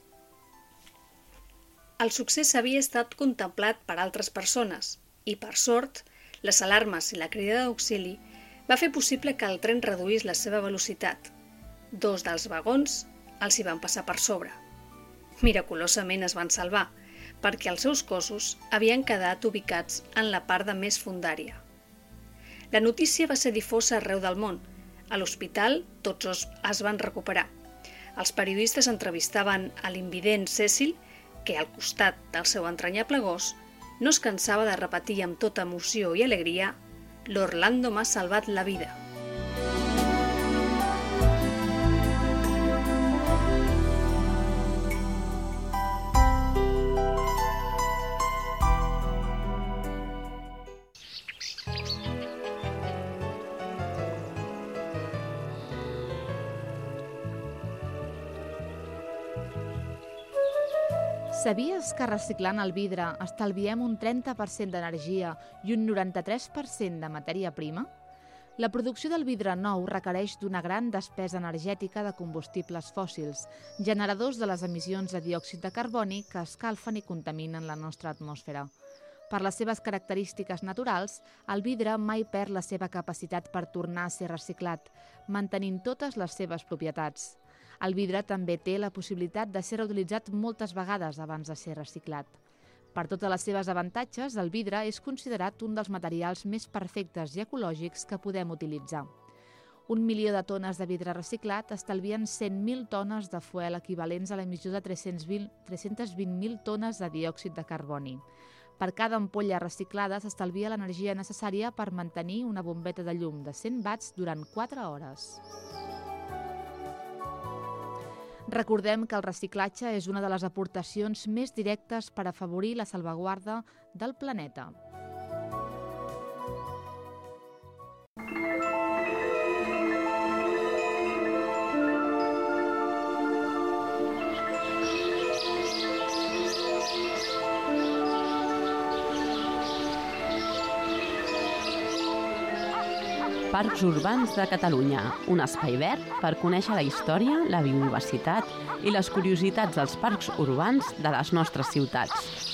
El succés havia estat contemplat per altres persones i, per sort, les alarmes i la crida d'auxili va fer possible que el tren reduís la seva velocitat. 2 dels vagons els hi van passar per sobre. Miraculosament es van salvar, perquè els seus cossos havien quedat ubicats en la part de més fondària. La notícia va ser difosa arreu del món. A l'hospital tots es van recuperar. Els periodistes entrevistaven a l'invident Cecil, que al costat del seu entranyable gos no es cansava de repetir amb tota emoció i alegria: «L'Orlando m'ha salvat la vida». Sabies que reciclant el vidre estalviem un 30% d'energia i un 93% de matèria prima? La producció del vidre nou requereix d'una gran despesa energètica de combustibles fòssils, generadors de les emissions de diòxid de carboni que escalfen i contaminen la nostra atmosfera. Per les seves característiques naturals, el vidre mai perd la seva capacitat per tornar a ser reciclat, mantenint totes les seves propietats. El vidre també té la possibilitat de ser reutilitzat moltes vegades abans de ser reciclat. Per totes les seves avantatges, el vidre és considerat un dels materials més perfectes i ecològics que podem utilitzar. 1 milió de tones de vidre reciclat estalvien 100.000 tones de fuel, equivalents a l'emissió de 320.000 tones de diòxid de carboni. Per cada ampolla reciclada s'estalvia l'energia necessària per mantenir una bombeta de llum de 100 watts durant 4 hores. Recordem que el reciclatge és una de les aportacions més directes per afavorir la salvaguarda del planeta. Parcs Urbans de Catalunya, un espai verd per conèixer la història, la biodiversitat i les curiositats dels parcs urbans de les nostres ciutats.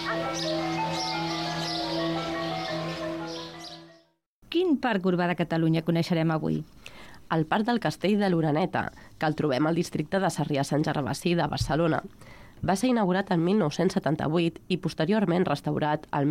Quin parc urbà de Catalunya coneixerem avui? El Parc del Castell de l'Oreneta, que el trobem al districte de Sarrià-Sant Gervasi de Barcelona. Va ser inaugurat en 1978 i posteriorment restaurat el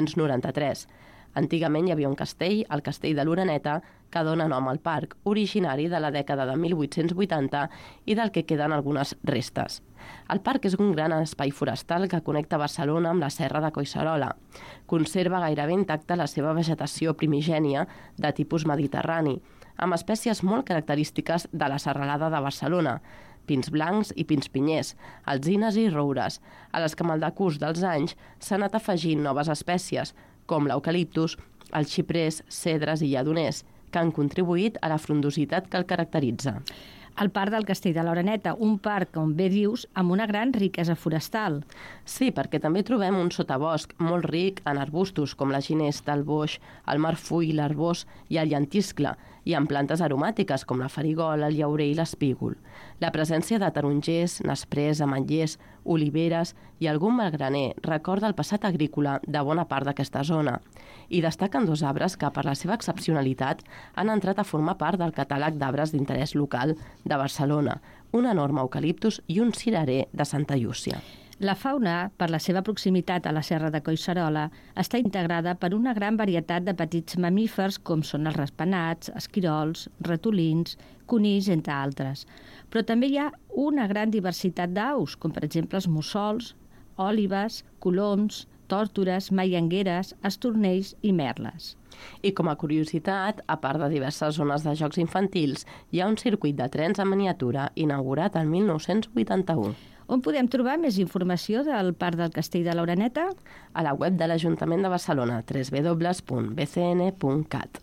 1993. Antigament hi havia un castell, el Castell de l'Oreneta, que dona nom al parc, originari de la dècada de 1880 i del que queden algunes restes. El parc és un gran espai forestal que connecta Barcelona amb la Serra de Collserola. Conserva gairebé intacta la seva vegetació primigènia de tipus mediterrani, amb espècies molt característiques de la serralada de Barcelona, pins blancs i pins pinyers, alzines i roures, a les que amb el decurs dels anys s'han anat afegint noves espècies, com l'eucaliptus, els xiprers, cedres i lledoners, que han contribuït a la frondositat que el caracteritza. El Parc del Castell de l'Oreneta, un parc, com bé dius, amb una gran riquesa forestal. Sí, perquè també trobem un sotabosc molt ric en arbustos, com la ginesta, el boix, el marfull, l'arbós i el llentiscle, i en plantes aromàtiques, com la farigola, el llaurer i l'espígol. La presència de tarongers, nesprers, ametllers, oliveres i algun margraner recorda el passat agrícola de bona part d'aquesta zona. I destaquen 2 arbres que, per la seva excepcionalitat, han entrat a formar part del catàleg d'arbres d'interès local de Barcelona, un enorme eucaliptus i un cirerer de Santa Llúcia. La fauna, per la seva proximitat a la Serra de Collserola, està integrada per una gran varietat de petits mamífers com són els ratpenats, esquirols, ratolins, conills, entre altres. Però també hi ha una gran diversitat d'aus, com per exemple els mussols, òlibes, coloms, tòrtores, maiangueres, estornells i merles. I com a curiositat, a part de diverses zones de jocs infantils, hi ha un circuit de trens en miniatura inaugurat el 1981. On podem trobar més informació del Parc del Castell de l'Oreneta? A la web de l'Ajuntament de Barcelona, www.bcn.cat.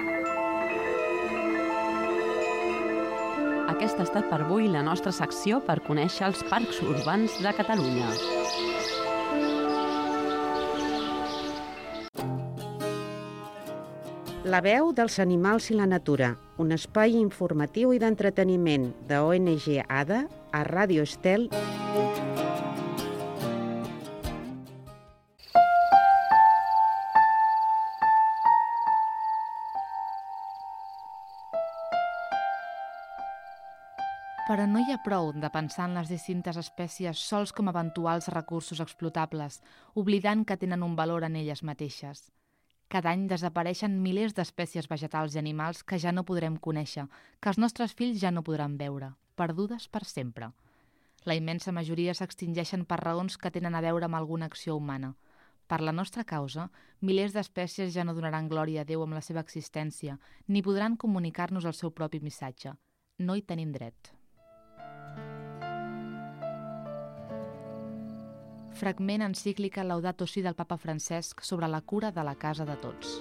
Aquesta ha estat per avui la nostra secció per conèixer els parcs urbans de Catalunya. La veu dels animals i la natura, un espai informatiu i d'entreteniment de ONG ADA a Ràdio Estel. Però no hi ha prou de pensar en les distintes espècies sols com eventuals recursos explotables, oblidant que tenen un valor en elles mateixes. Cada any desapareixen milers d'espècies vegetals i animals que ja no podrem conèixer, que els nostres fills ja no podran veure, perdudes per sempre. La immensa majoria s'extingeixen per raons que tenen a veure amb alguna acció humana. Per la nostra causa, milers d'espècies ja no donaran glòria a Déu amb la seva existència, ni podran comunicar-nos el seu propi missatge. No hi tenim dret. Fragment encíclica Laudato Si del papa Francesc sobre la cura de la casa de tots.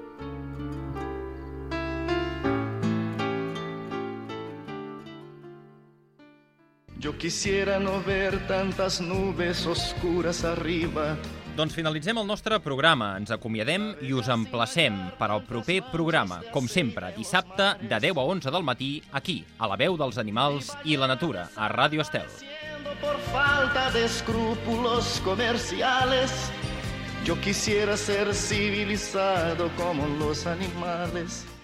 Yo quisiera no ver tantas nubes oscuras arriba. Doncs finalitzem el nostre programa, ens acomiadem i us emplacem per al proper programa, com sempre, dissabte de 10 a 11 del matí, aquí, a la veu dels animals i la natura, a Ràdio Estel. Por falta de escrúpulos comerciales, yo quisiera ser civilizado como los animales.